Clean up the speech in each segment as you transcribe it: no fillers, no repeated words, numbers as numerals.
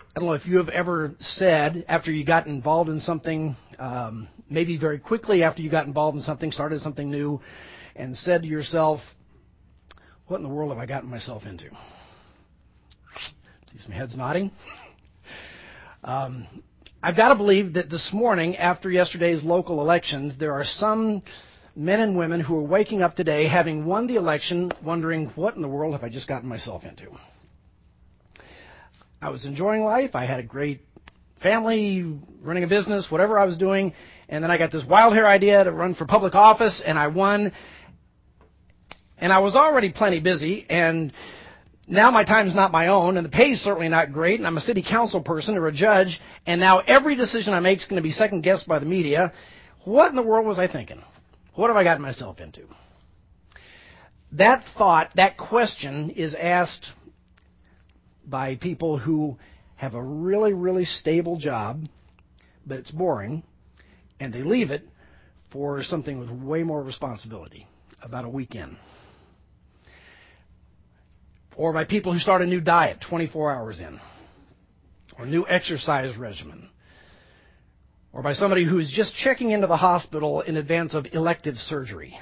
I don't know if you have ever said, after you got involved in something, maybe very quickly after you got involved in something, started something new, and said to yourself, what in the world have I gotten myself into? See some heads nodding. I've got to believe that this morning, after yesterday's local elections, there are some men and women who are waking up today, having won the election, wondering, what in the world have I just gotten myself into? I was enjoying life. I had a great family, running a business, whatever I was doing, and then I got this wild hair idea to run for public office, and I won. And I was already plenty busy, and now my time's not my own, and the pay's certainly not great, and I'm a city council person or a judge, and now every decision I make is going to be second-guessed by the media. What in the world was I thinking? What have I gotten myself into? That thought, that question is asked by people who have a really, really stable job, but it's boring, and they leave it for something with way more responsibility, about a weekend. Or by people who start a new diet 24 hours in, or a new exercise regimen, or by somebody who is just checking into the hospital in advance of elective surgery.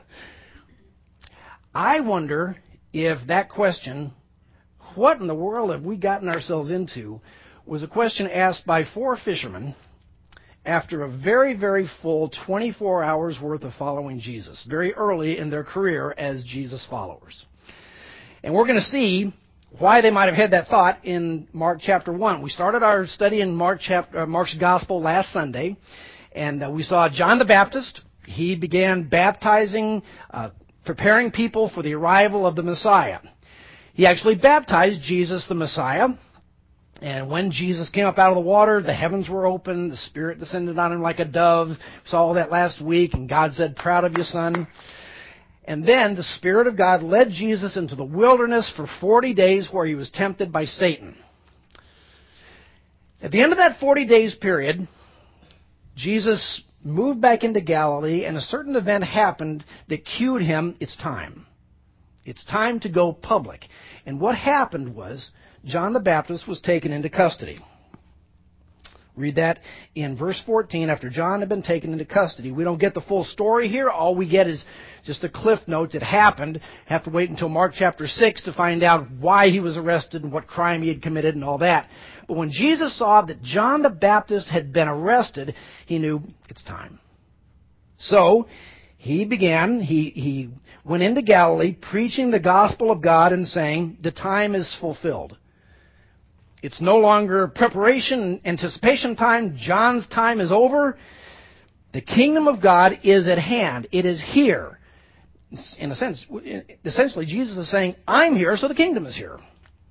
I wonder if that question, what in the world have we gotten ourselves into, was a question asked by 4 fishermen after a very, very full 24 hours worth of following Jesus, very early in their career as Jesus followers. And we're going to see why they might have had that thought in Mark chapter 1. We started our study in Mark's Gospel last Sunday, and we saw John the Baptist. He began baptizing, preparing people for the arrival of the Messiah. He actually baptized Jesus the Messiah, and when Jesus came up out of the water, the heavens were open, the Spirit descended on him like a dove. We saw all that last week, and God said, "Proud of you, son." And then the Spirit of God led Jesus into the wilderness for 40 days where he was tempted by Satan. At the end of that 40 days period, Jesus moved back into Galilee, and a certain event happened that cued him, it's time. It's time to go public. And what happened was John the Baptist was taken into custody. Read that in verse 14. After John had been taken into custody, we don't get the full story here. All we get is just the cliff notes. It happened. Have to wait until Mark chapter 6 to find out why he was arrested and what crime he had committed and all that. But when Jesus saw that John the Baptist had been arrested, he knew it's time. So he went into Galilee preaching the gospel of God and saying, the time is fulfilled. It's no longer preparation, anticipation time. John's time is over. The kingdom of God is at hand. It is here. In a sense, essentially, Jesus is saying, I'm here, so the kingdom is here.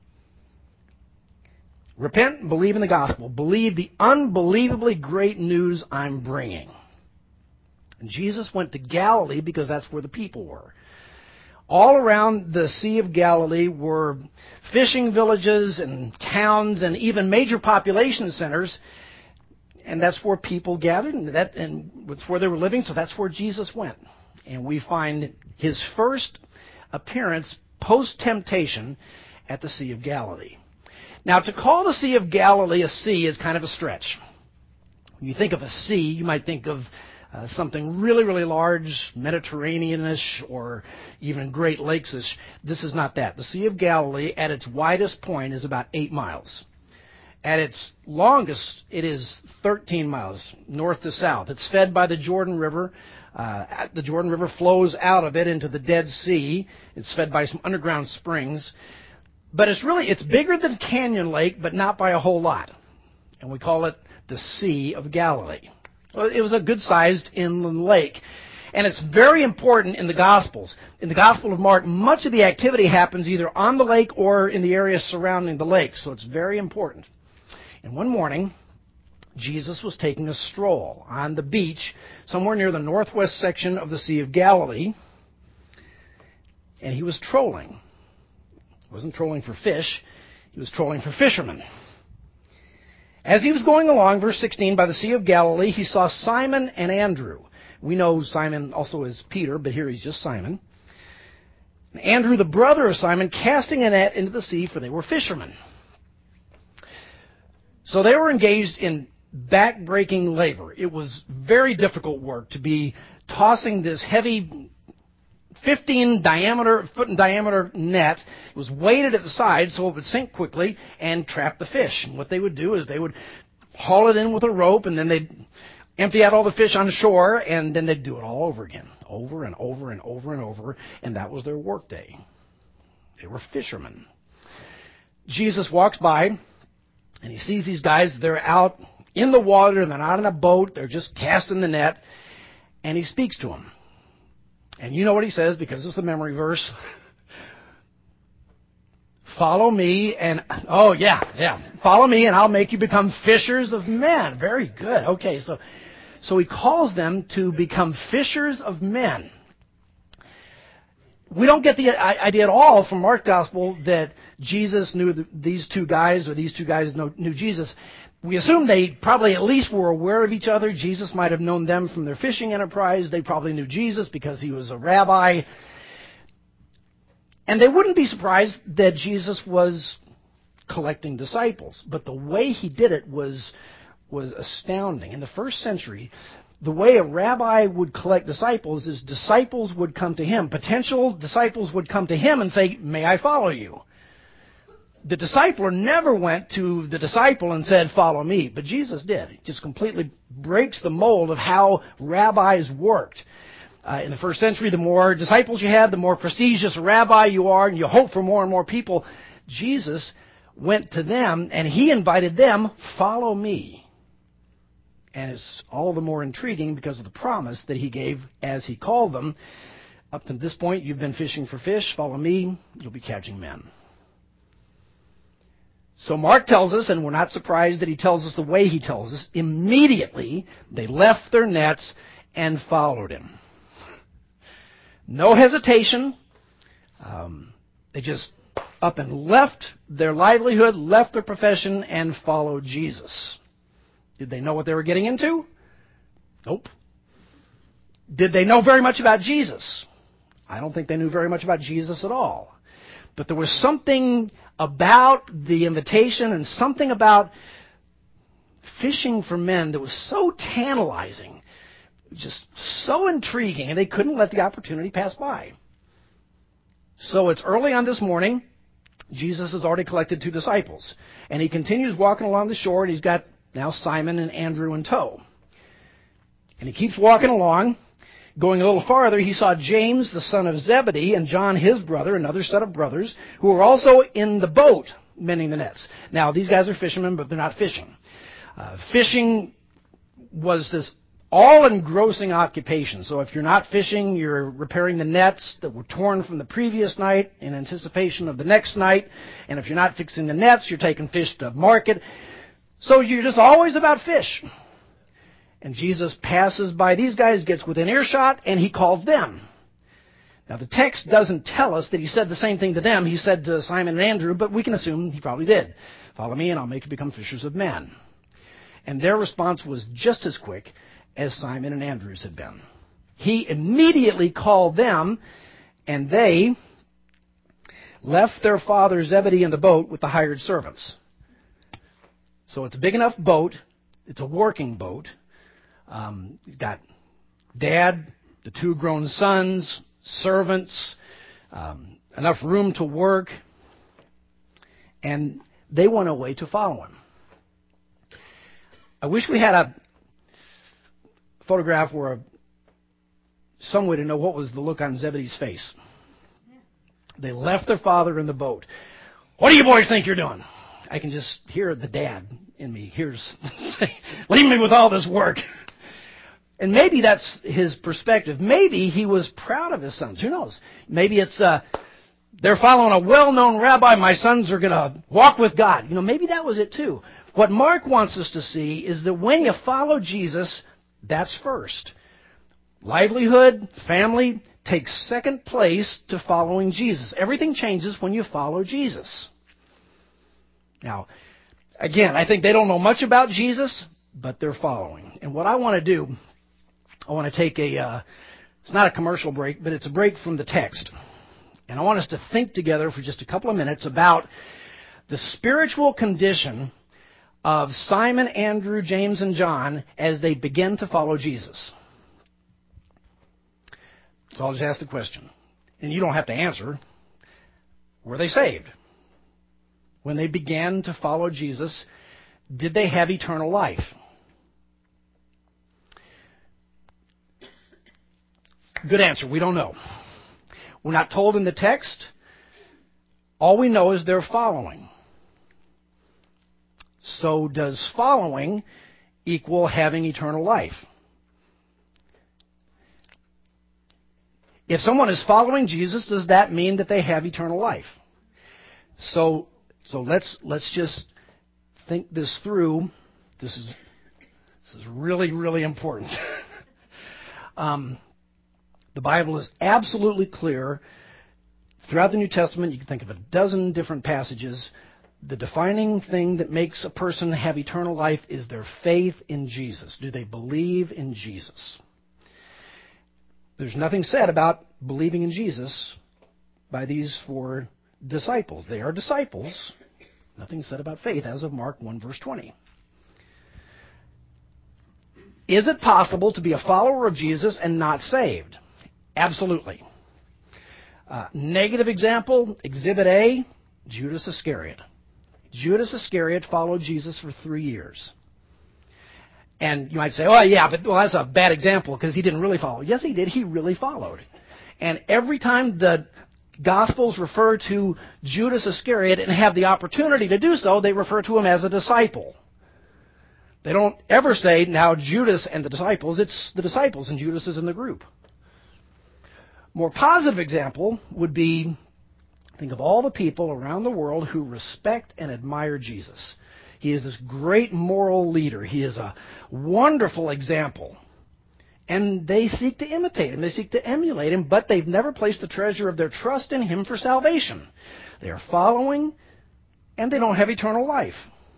Repent and believe in the gospel. Believe the unbelievably great news I'm bringing. And Jesus went to Galilee because that's where the people were. All around the Sea of Galilee were fishing villages and towns and even major population centers. And that's where people gathered, and that's where they were living, so that's where Jesus went. And we find his first appearance post-temptation at the Sea of Galilee. Now, to call the Sea of Galilee a sea is kind of a stretch. When you think of a sea, you might think of something really, really large, Mediterranean-ish, or even Great Lakes-ish. This is not that. The Sea of Galilee, at its widest point, is about 8 miles. At its longest, it is 13 miles, north to south. It's fed by the Jordan River. The Jordan River flows out of it into the Dead Sea. It's fed by some underground springs. But it's bigger than Canyon Lake, but not by a whole lot. And we call it the Sea of Galilee. Well, it was a good-sized inland lake. And it's very important in the Gospels. In the Gospel of Mark, much of the activity happens either on the lake or in the area surrounding the lake. So it's very important. And one morning, Jesus was taking a stroll on the beach somewhere near the northwest section of the Sea of Galilee. And he was trolling. He wasn't trolling for fish. He was trolling for fishermen. As he was going along, verse 16, by the Sea of Galilee, he saw Simon and Andrew. We know Simon also as Peter, but here he's just Simon. Andrew, the brother of Simon, casting a net into the sea, for they were fishermen. So they were engaged in back-breaking labor. It was very difficult work to be tossing this heavy foot in diameter net. It was weighted at the side so it would sink quickly and trap the fish. And what they would do is they would haul it in with a rope, and then they'd empty out all the fish on shore, and then they'd do it all over again, over and over and over and over, and that was their work day. They were fishermen. Jesus walks by, and he sees these guys. They're out in the water, they're not in a boat, they're just casting the net, and he speaks to them. And you know what he says, because it's the memory verse. Follow me, and, follow me, and I'll make you become fishers of men. Very good. Okay, so he calls them to become fishers of men. We don't get the idea at all from Mark's gospel that Jesus knew these two guys, or these two guys knew Jesus. We assume they probably at least were aware of each other. Jesus might have known them from their fishing enterprise. They probably knew Jesus because he was a rabbi. And they wouldn't be surprised that Jesus was collecting disciples. But the way he did it was astounding. In the first century, the way a rabbi would collect disciples is disciples would come to him. Potential disciples would come to him and say, "May I follow you?" The discipler never went to the disciple and said, "Follow me." But Jesus did. He just completely breaks the mold of how rabbis worked. In the first century, the more disciples you had, the more prestigious a rabbi you are, and you hope for more and more people. Jesus went to them, and he invited them, "Follow me." And it's all the more intriguing because of the promise that he gave as he called them. Up to this point, you've been fishing for fish. Follow me, you'll be catching men. So Mark tells us, and we're not surprised that he tells us the way he tells us, immediately they left their nets and followed him. No hesitation. They just up and left their livelihood, left their profession, and followed Jesus. Did they know what they were getting into? Nope. Did they know very much about Jesus? I don't think they knew very much about Jesus at all. But there was something about the invitation and something about fishing for men that was so tantalizing, just so intriguing, and they couldn't let the opportunity pass by. So it's early on this morning. Jesus has already collected 2 disciples. And he continues walking along the shore, and he's got now Simon and Andrew in tow. And he keeps walking along. Going a little farther, he saw James, the son of Zebedee, and John, his brother, another set of brothers, who were also in the boat mending the nets. Now, these guys are fishermen, but they're not fishing. Fishing was this all-engrossing occupation. So if you're not fishing, you're repairing the nets that were torn from the previous night in anticipation of the next night. And if you're not fixing the nets, you're taking fish to market. So you're just always about fish. And Jesus passes by these guys, gets within earshot, and he calls them. Now, the text doesn't tell us that he said the same thing to them. He said to Simon and Andrew, but we can assume he probably did. Follow me, and I'll make you become fishers of men. And their response was just as quick as Simon and Andrew's had been. He immediately called them, and they left their father Zebedee in the boat with the hired servants. So it's a big enough boat. It's a working boat. He's got dad, the 2 grown sons, servants, enough room to work, and they went away to follow him. I wish we had a photograph or some way to know what was the look on Zebedee's face. They left their father in the boat. "What do you boys think you're doing?" I can just hear the dad in me hears say, "Leave me with all this work." And maybe that's his perspective. Maybe he was proud of his sons. Who knows? Maybe it's they're following a well-known rabbi. My sons are going to walk with God. Maybe that was it too. What Mark wants us to see is that when you follow Jesus, that's first. Livelihood, family takes second place to following Jesus. Everything changes when you follow Jesus. Now, again, I think they don't know much about Jesus, but they're following. And what I want to do, I want to take it's not a commercial break, but it's a break from the text. And I want us to think together for just a couple of minutes about the spiritual condition of Simon, Andrew, James, and John as they begin to follow Jesus? So I'll just ask the question. And you don't have to answer. Were they saved? When they began to follow Jesus, did they have eternal life? Good answer. We don't know. We're not told in the text. All we know is they're following. So does following equal having eternal life? If someone is following Jesus, does that mean that they have eternal life? So let's just think this through. This is really, really important. The Bible is absolutely clear. Throughout the New Testament, you can think of a dozen different passages. The defining thing that makes a person have eternal life is their faith in Jesus. Do they believe in Jesus? There's nothing said about believing in Jesus by these 4 disciples. They are disciples. Nothing said about faith as of Mark 1, verse 20. Is it possible to be a follower of Jesus and not saved? Absolutely. Negative example, Exhibit A, Judas Iscariot. Judas Iscariot followed Jesus for 3 years. And you might say, oh, yeah, but that's a bad example because he didn't really follow. Yes, he did. He really followed. And every time the Gospels refer to Judas Iscariot and have the opportunity to do so, they refer to him as a disciple. They don't ever say, now Judas and the disciples. It's the disciples and Judas is in the group. More positive example would be, think of all the people around the world who respect and admire Jesus. He is this great moral leader. He is a wonderful example. And they seek to imitate him. They seek to emulate him, but they've never placed the treasure of their trust in him for salvation. They are following, and they don't have eternal life.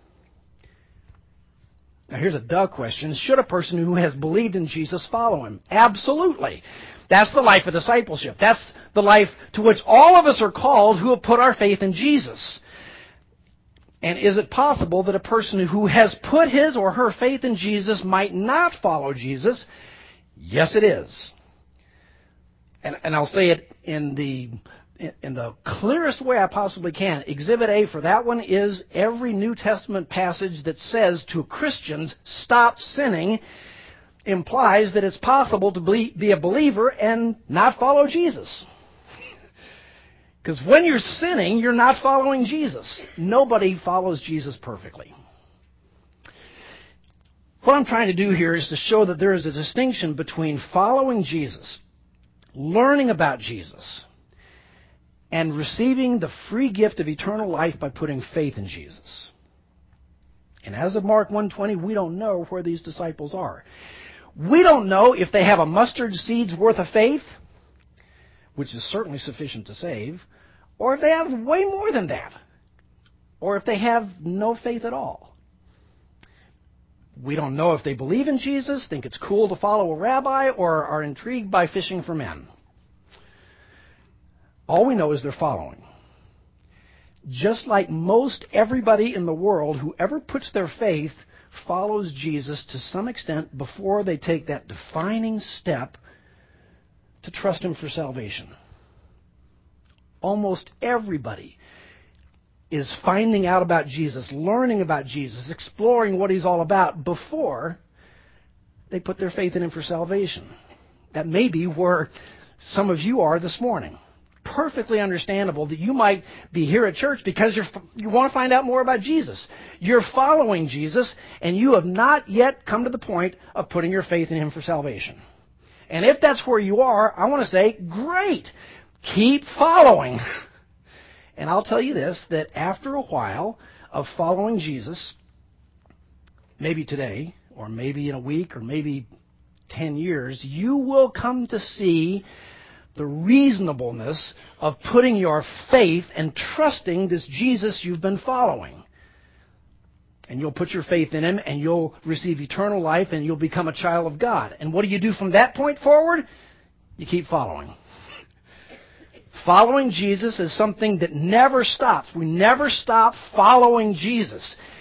Now here's a duh question. Should a person who has believed in Jesus follow him? Absolutely. That's the life of discipleship. That's the life to which all of us are called who have put our faith in Jesus. And is it possible that a person who has put his or her faith in Jesus might not follow Jesus? Yes, it is. And I'll say it in the clearest way I possibly can. Exhibit A for that one is every New Testament passage that says to Christians, stop sinning, implies that it's possible to be a believer and not follow Jesus. Because when you're sinning, you're not following Jesus. Nobody follows Jesus perfectly. What I'm trying to do here is to show that there is a distinction between following Jesus, learning about Jesus, and receiving the free gift of eternal life by putting faith in Jesus. And as of Mark 1:20, we don't know where these disciples are. We don't know if they have a mustard seed's worth of faith, which is certainly sufficient to save, or if they have way more than that, or if they have no faith at all. We don't know if they believe in Jesus, think it's cool to follow a rabbi, or are intrigued by fishing for men. All we know is they're following. Just like most everybody in the world who ever puts their faith follows Jesus to some extent before they take that defining step to trust him for salvation. Almost everybody is finding out about Jesus, learning about Jesus, exploring what he's all about before they put their faith in him for salvation. That may be where some of you are this morning. Perfectly understandable that you might be here at church because you want to find out more about Jesus. You're following Jesus, and you have not yet come to the point of putting your faith in him for salvation. And if that's where you are, I want to say, great! Keep following. And I'll tell you this, that after a while of following Jesus, maybe today, or maybe in a week, or maybe 10 years, you will come to see the reasonableness of putting your faith and trusting this Jesus you've been following. And you'll put your faith in him, and you'll receive eternal life, and you'll become a child of God. And what do you do from that point forward? You keep following. Following Jesus is something that never stops. We never stop following Jesus.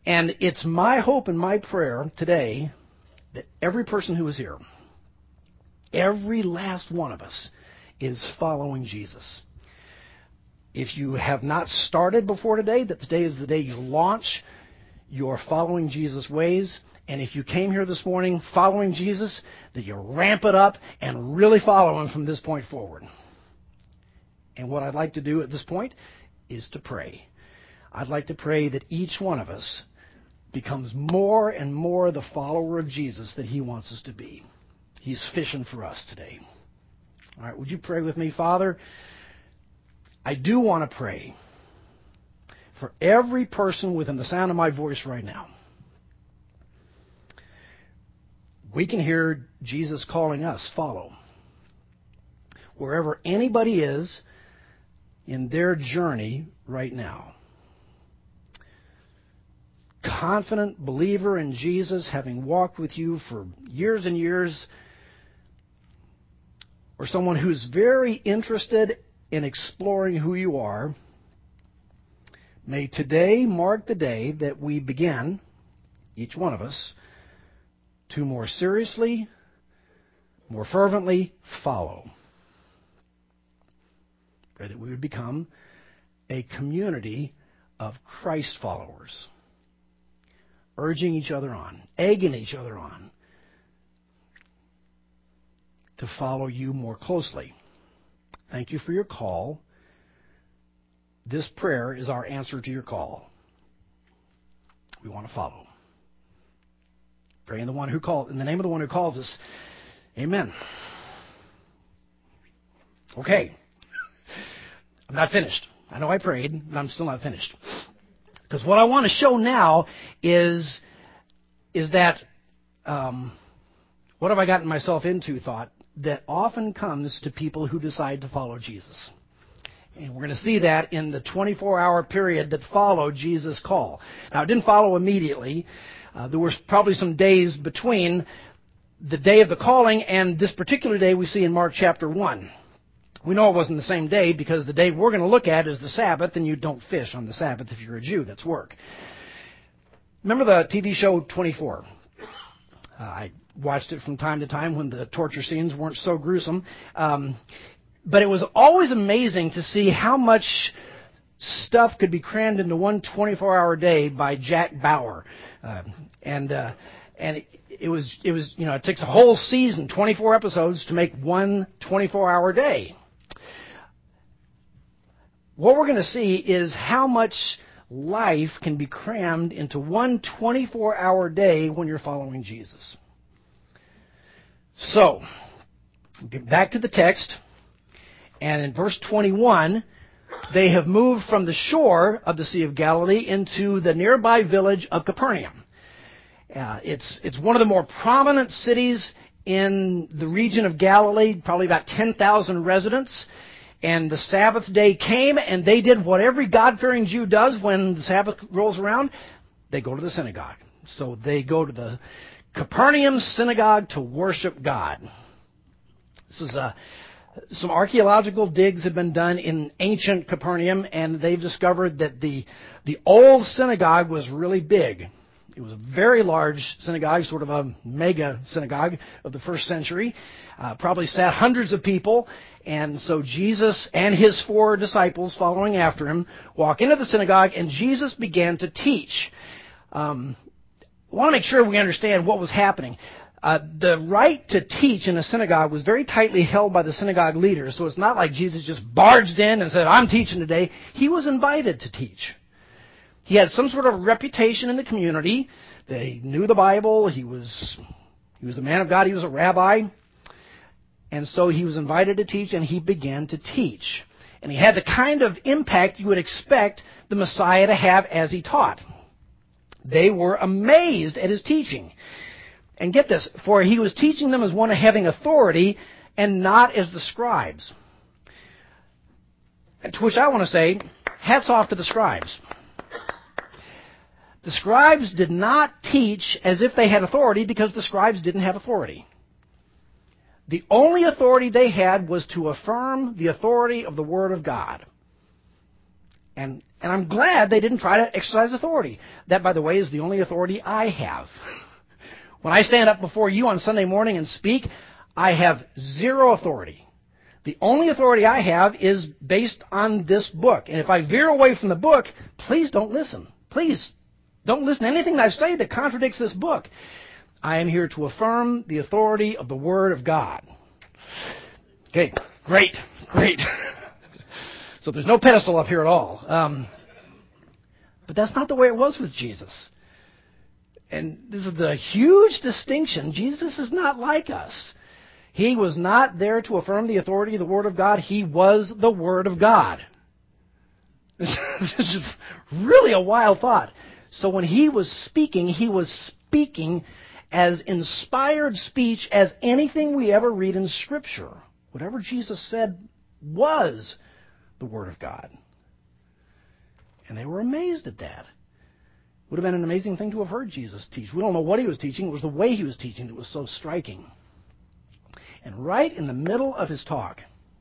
And it's my hope and my prayer today that every person who is here, every last one of us, is following Jesus. If you have not started before today, that today is the day you launch your following Jesus ways. And if you came here this morning following Jesus, that you ramp it up and really follow Him from this point forward. And what I'd like to do at this point is to pray. I'd like to pray that each one of us becomes more and more the follower of Jesus that He wants us to be. He's fishing for us today. All right, would you pray with me? Father, I do want to pray for every person within the sound of my voice right now. We can hear Jesus calling us, follow. Wherever anybody is in their journey right now. Confident believer in Jesus, having walked with you for years and years, or someone who's very interested in exploring who you are, may today mark the day that we begin, each one of us, to more seriously, more fervently follow. Pray that we would become a community of Christ followers, urging each other on, egging each other on to follow you more closely. Thank you for your call. This prayer is our answer to your call. We want to follow. Pray in the name of the one who calls us. Amen. Okay. I'm not finished. I know I prayed, but I'm still not finished. Because what I want to show now is that what have I gotten myself into thought that often comes to people who decide to follow Jesus. And we're going to see that in the 24-hour period that followed Jesus' call. Now, it didn't follow immediately. There were probably some days between the day of the calling and this particular day we see in Mark chapter 1. We know it wasn't the same day because the day we're going to look at is the Sabbath, and you don't fish on the Sabbath if you're a Jew. That's work. Remember the TV show 24? I watched it from time to time when the torture scenes weren't so gruesome. But it was always amazing to see how much stuff could be crammed into one 24-hour day by Jack Bauer. And it was it takes a whole season, 24 episodes, to make one 24-hour day. What we're going to see is how much life can be crammed into one 24-hour day when you're following Jesus. So, get back to the text. And in verse 21, they have moved from the shore of the Sea of Galilee into the nearby village of Capernaum. It's one of the more prominent cities in the region of Galilee, probably about 10,000 residents. And the Sabbath day came, and they did what every God-fearing Jew does when the Sabbath rolls around. They go to the synagogue. So they go to the Capernaum synagogue to worship God. This is some archaeological digs have been done in ancient Capernaum, and they've discovered that the old synagogue was really big. It was a very large synagogue, sort of a mega synagogue of the first century. Probably sat hundreds of people. And so Jesus and his 4 disciples following after him walk into the synagogue, and Jesus began to teach. I want to make sure we understand what was happening. The right to teach in a synagogue was very tightly held by the synagogue leaders, so it's not like Jesus just barged in and said, I'm teaching today. He was invited to teach. He had some sort of reputation in the community. They knew the Bible. He was a man of God. He was a rabbi. And so he was invited to teach, and he began to teach. And he had the kind of impact you would expect the Messiah to have as he taught. They were amazed at his teaching. And get this, for he was teaching them as one having authority and not as the scribes. To which I want to say, hats off to the scribes. The scribes did not teach as if they had authority because the scribes didn't have authority. The only authority they had was to affirm the authority of the Word of God. And I'm glad they didn't try to exercise authority. That, by the way, is the only authority I have. When I stand up before you on Sunday morning and speak, I have zero authority. The only authority I have is based on this book. And if I veer away from the book, please don't listen. Please don't listen to anything that I say that contradicts this book. I am here to affirm the authority of the Word of God. Okay, great. So there's no pedestal up here at all. But that's not the way it was with Jesus. And this is the huge distinction. Jesus is not like us. He was not there to affirm the authority of the Word of God. He was the Word of God. This is really a wild thought. So when he was speaking as inspired speech as anything we ever read in Scripture. Whatever Jesus said was the Word of God. And they were amazed at that. Would have been an amazing thing to have heard Jesus teach. We don't know what he was teaching. It was the way he was teaching that was so striking. And right in the middle of his talk,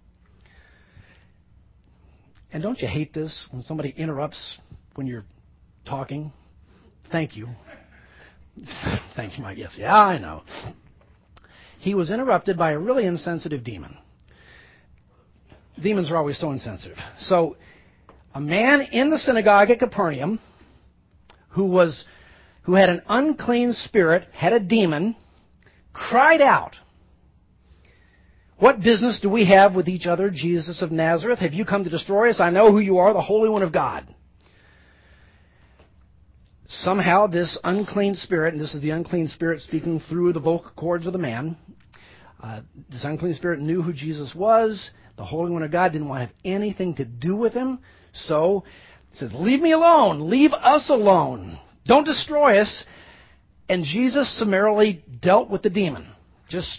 and don't you hate this when somebody interrupts when you're talking? Thank you. Thank you, Mike. Yes. Yeah, I know. He was interrupted by a really insensitive demon. Demons are always so insensitive. So, a man in the synagogue at Capernaum who had an unclean spirit, had a demon, cried out, "What business do we have with each other, Jesus of Nazareth? Have you come to destroy us? I know who you are, the Holy One of God." Somehow this unclean spirit, and this is the unclean spirit speaking through the vocal cords of the man, this unclean spirit knew who Jesus was. The Holy One of God didn't want to have anything to do with him. So it says, "Leave me alone. Leave us alone. Don't destroy us." And Jesus summarily dealt with the demon. Just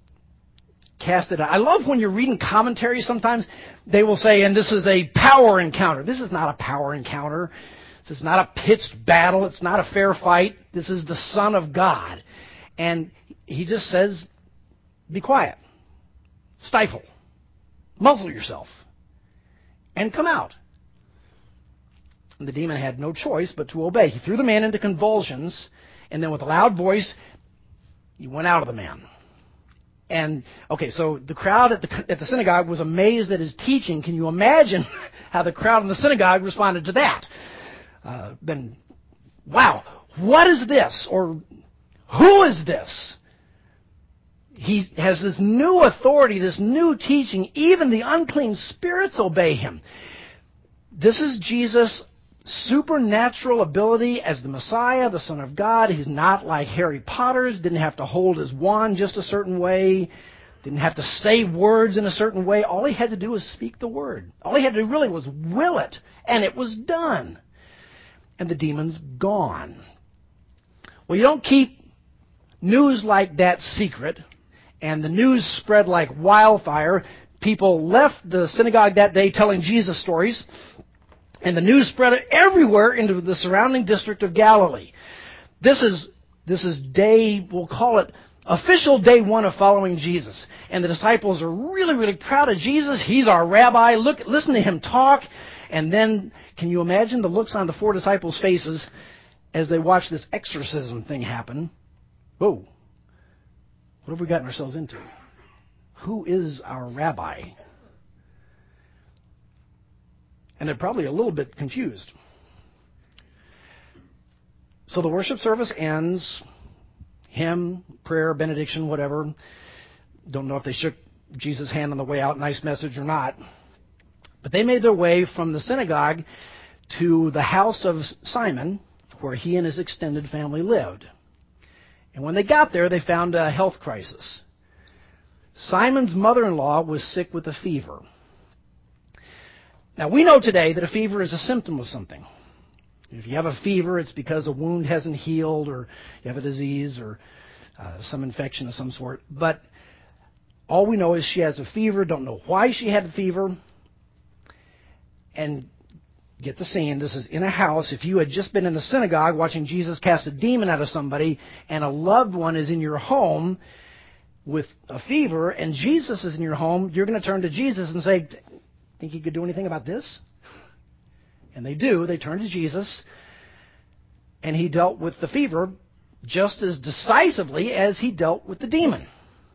cast it out. I love when you're reading commentaries sometimes, they will say, and this is a power encounter. This is not a power encounter. This is not a pitched battle. It's not a fair fight. This is the Son of God. And he just says, be quiet. Stifle. Muzzle yourself. And come out. And the demon had no choice but to obey. He threw the man into convulsions, and then with a loud voice, he went out of the man. And, okay, so the crowd at the synagogue was amazed at his teaching. Can you imagine how the crowd in the synagogue responded to that? Then, wow, what is this? Or who is this? He has this new authority, this new teaching. Even the unclean spirits obey him. This is Jesus' supernatural ability as the Messiah, the Son of God. He's not like Harry Potter's. Didn't have to hold his wand just a certain way. Didn't have to say words in a certain way. All he had to do was speak the word. All he had to do really was will it. And it was done. And the demon's gone. Well, you don't keep news like that secret. And the news spread like wildfire. People left the synagogue that day telling Jesus stories. And the news spread everywhere into the surrounding district of Galilee. This is day, we'll call it official day one of following Jesus. And the disciples are really, really proud of Jesus. He's our rabbi. Listen to him talk. And then, can you imagine the looks on the 4 disciples' faces as they watch this exorcism thing happen? Whoa. What have we gotten ourselves into? Who is our rabbi? And they're probably a little bit confused. So the worship service ends. Hymn, prayer, benediction, whatever. Don't know if they shook Jesus' hand on the way out, nice message or not. But they made their way from the synagogue to the house of Simon, where he and his extended family lived. And when they got there, they found a health crisis. Simon's mother-in-law was sick with a fever. Now, we know today that a fever is a symptom of something. If you have a fever, it's because a wound hasn't healed, or you have a disease, or some infection of some sort. But all we know is she has a fever, don't know why she had the fever. And get the scene, this is in a house. If you had just been in the synagogue watching Jesus cast a demon out of somebody, and a loved one is in your home with a fever, and Jesus is in your home, you're going to turn to Jesus and say, think you could do anything about this? And they do. They turn to Jesus. And he dealt with the fever just as decisively as he dealt with the demon.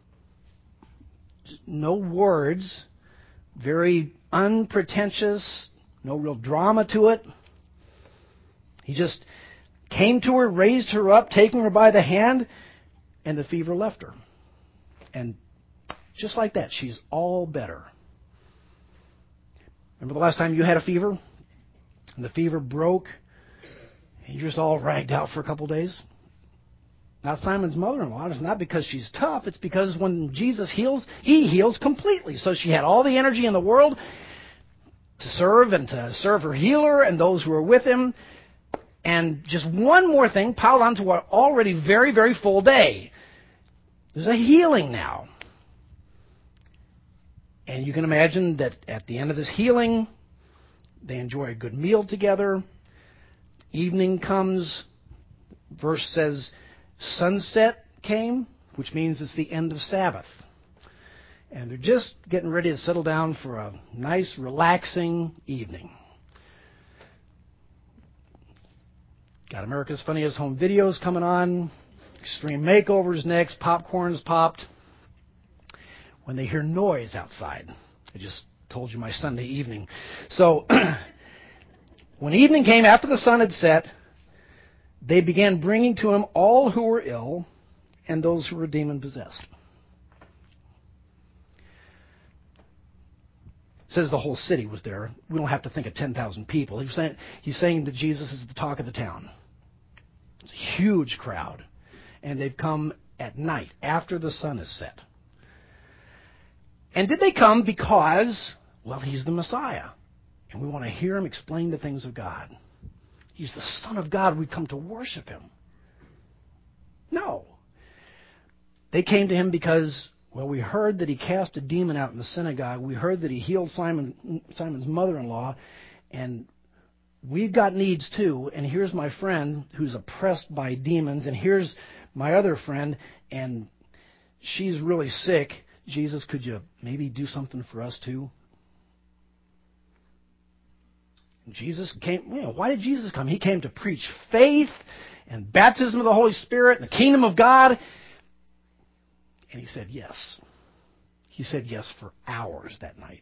No words, very unpretentious, no real drama to it. He just came to her, raised her up, taking her by the hand, and the fever left her. And just like that, she's all better. Remember the last time you had a fever? And the fever broke, and you're just all ragged out for a couple days? Not Simon's mother-in-law. It's not because she's tough. It's because when Jesus heals, he heals completely. So she had all the energy in the world to serve and to serve her healer and those who were with him. And just one more thing piled onto an already very, very full day. There's a healing now. And you can imagine that at the end of this healing, they enjoy a good meal together. Evening comes. Verse says, sunset came, which means it's the end of Sabbath. And they're just getting ready to settle down for a nice, relaxing evening. Got America's Funniest Home Videos coming on. Extreme Makeovers next. Popcorn's popped. When they hear noise outside. I just told you my Sunday evening. So, when evening came after the sun had set, they began bringing to him all who were ill and those who were demon-possessed. It says the whole city was there. We don't have to think of 10,000 people. He's saying that Jesus is the talk of the town. It's a huge crowd. And they've come at night, after the sun is set. And did they come because, well, he's the Messiah. And we want to hear him explain the things of God. He's the Son of God. We come to worship him. No. They came to him because, well, we heard that he cast a demon out in the synagogue. We heard that he healed Simon's mother-in-law. And we've got needs too. And here's my friend who's oppressed by demons. And here's my other friend, and she's really sick. Jesus, could you maybe do something for us too? Jesus came. Why did Jesus come? He came to preach faith and baptism of the Holy Spirit and the kingdom of God. And he said yes. He said yes for hours that night.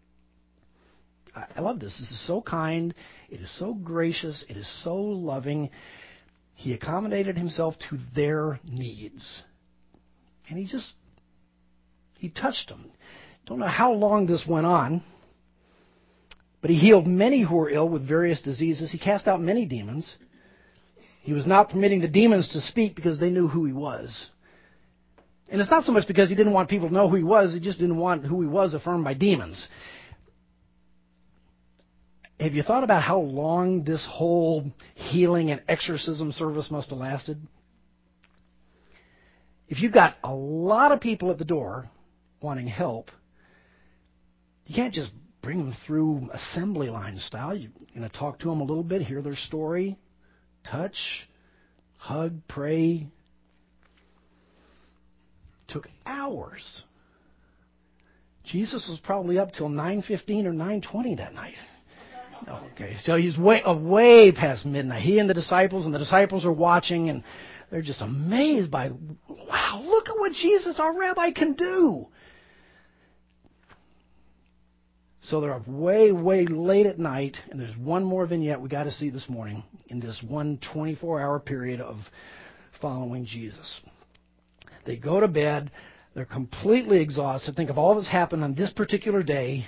I love this. This is so kind. It is so gracious. It is so loving. He accommodated himself to their needs. And he touched them. Don't know how long this went on. But he healed many who were ill with various diseases. He cast out many demons. He was not permitting the demons to speak because they knew who he was. And it's not so much because he didn't want people to know who he was. He just didn't want who he was affirmed by demons. Have you thought about how long this whole healing and exorcism service must have lasted? If you've got a lot of people at the door wanting help, you can't just bring them through assembly line style. You're going to talk to them a little bit, hear their story, touch, hug, pray. It took hours. Jesus was probably up till 9:15 or 9:20 that night. Okay, so he's way past midnight. He and the disciples are watching, and they're just amazed by, wow, look at what Jesus, our rabbi, can do. So they're up way late at night, and there's one more vignette we got to see this morning in this 24-hour period of following Jesus. They go to bed. They're completely exhausted. Think of all that's happened on this particular day.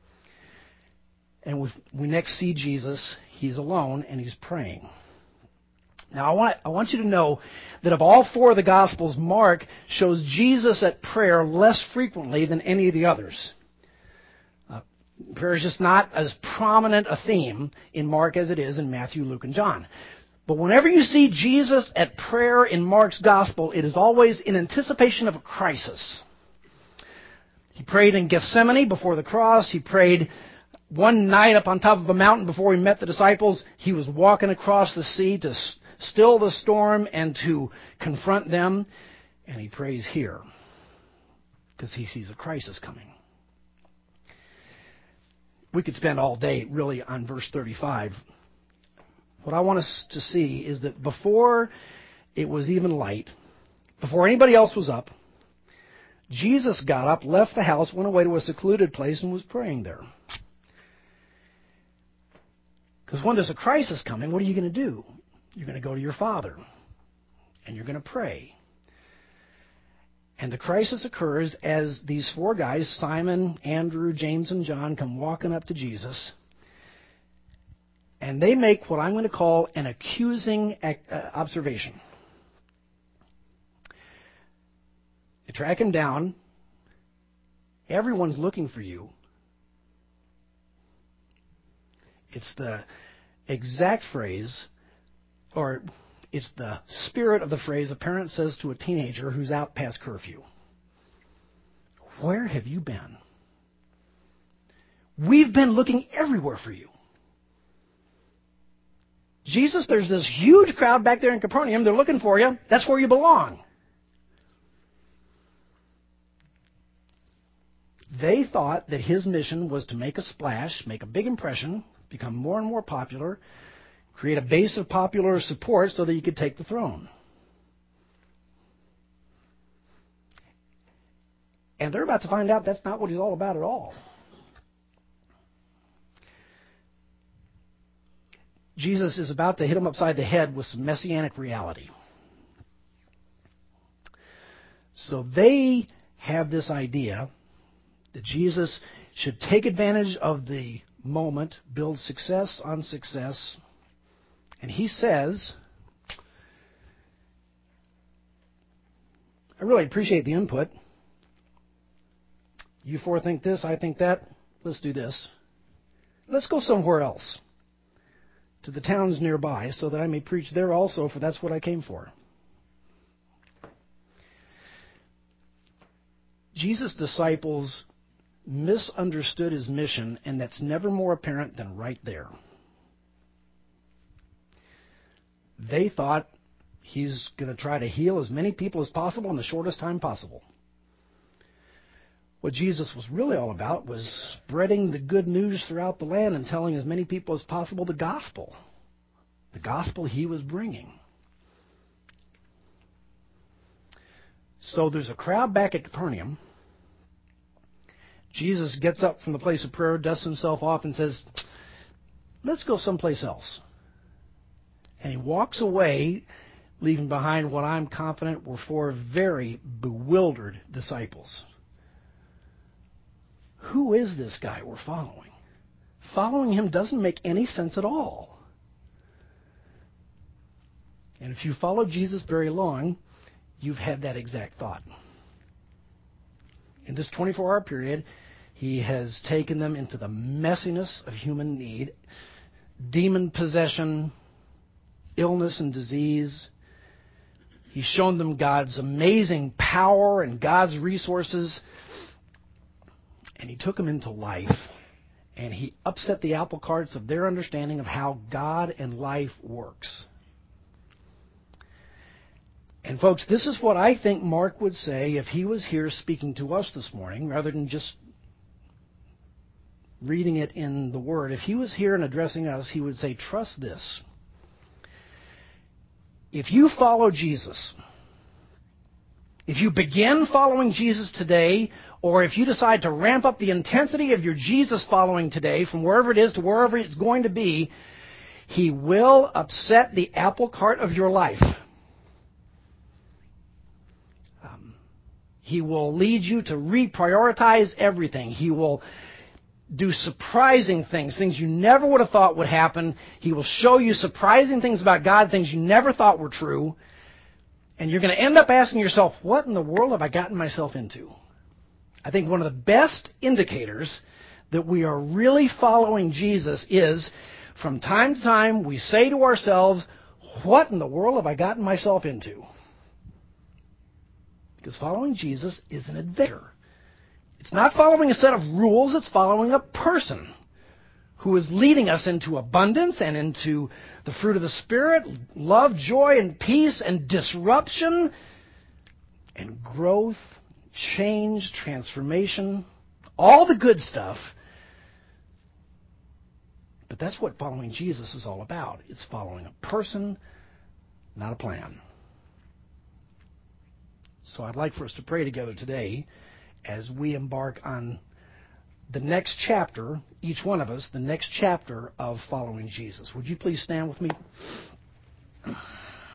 And we next see Jesus. He's alone, and he's praying. Now, I want you to know that of all four of the Gospels, Mark shows Jesus at prayer less frequently than any of the others. Prayer is just not as prominent a theme in Mark as it is in Matthew, Luke, and John. But whenever you see Jesus at prayer in Mark's Gospel, it is always in anticipation of a crisis. He prayed in Gethsemane before the cross. He prayed one night up on top of a mountain before he met the disciples. He was walking across the sea to still the storm and to confront them. And he prays here because he sees a crisis coming. we could spend all day really on verse 35. What I want us to see is that before it was even light, before anybody else was up, Jesus got up, left the house, went away to a secluded place, and was praying there. Because when there's a crisis coming, what are you going to do? You're going to go to your Father, and you're going to pray. And the crisis occurs as these four guys, Simon, Andrew, James, and John, come walking up to Jesus. And they make what I'm going to call an accusing observation. They track him down. Everyone's looking for you. It's the exact phrase, or it's the spirit of the phrase a parent says to a teenager who's out past curfew. Where have you been? We've been looking everywhere for you. Jesus, there's this huge crowd back there in Capernaum. They're looking for you. That's where you belong. They thought that his mission was to make a splash, make a big impression, become more and more popular, create a base of popular support so that he could take the throne. And they're about to find out that's not what he's all about at all. Jesus is about to hit them upside the head with some messianic reality. So they have this idea that Jesus should take advantage of the moment, build success on success. And he says, I really appreciate the input. You four think this, I think that. Let's do this. Let's go somewhere else, to the towns nearby, so that I may preach there also, for that's what I came for. Jesus' disciples misunderstood his mission, and that's never more apparent than right there. They thought he's going to try to heal as many people as possible in the shortest time possible. What Jesus was really all about was spreading the good news throughout the land and telling as many people as possible the gospel he was bringing. So there's a crowd back at Capernaum. Jesus gets up from the place of prayer, dusts himself off, and says, let's go someplace else. And he walks away, leaving behind what I'm confident were four very bewildered disciples. Who is this guy we're following? Following him doesn't make any sense at all. And if you follow Jesus very long, you've had that exact thought. In this 24-hour period, he has taken them into the messiness of human need, demon possession, illness and disease. He's shown them God's amazing power and God's resources. And he took them into life. And he upset the apple carts of their understanding of how God and life works. And folks, this is what I think Mark would say if he was here speaking to us this morning, rather than just reading it in the Word. If he was here and addressing us, he would say, trust this. If you follow Jesus, if you begin following Jesus today, or if you decide to ramp up the intensity of your Jesus following today from wherever it is to wherever it's going to be, he will upset the apple cart of your life. He will lead you to reprioritize everything. He will do surprising things, things you never would have thought would happen. He will show you surprising things about God, things you never thought were true. And you're going to end up asking yourself, what in the world have I gotten myself into? I think one of the best indicators that we are really following Jesus is, from time to time, we say to ourselves, what in the world have I gotten myself into? Because following Jesus is an adventure. It's not following a set of rules, it's following a person who is leading us into abundance and into the fruit of the Spirit, love, joy, and peace, and disruption, and growth, change, transformation, all the good stuff But that's what following Jesus is all about. It's following a person, not a plan. So I'd like for us to pray together today as we embark on the next chapter, each one of us, the next chapter of following Jesus. Would you please stand with me?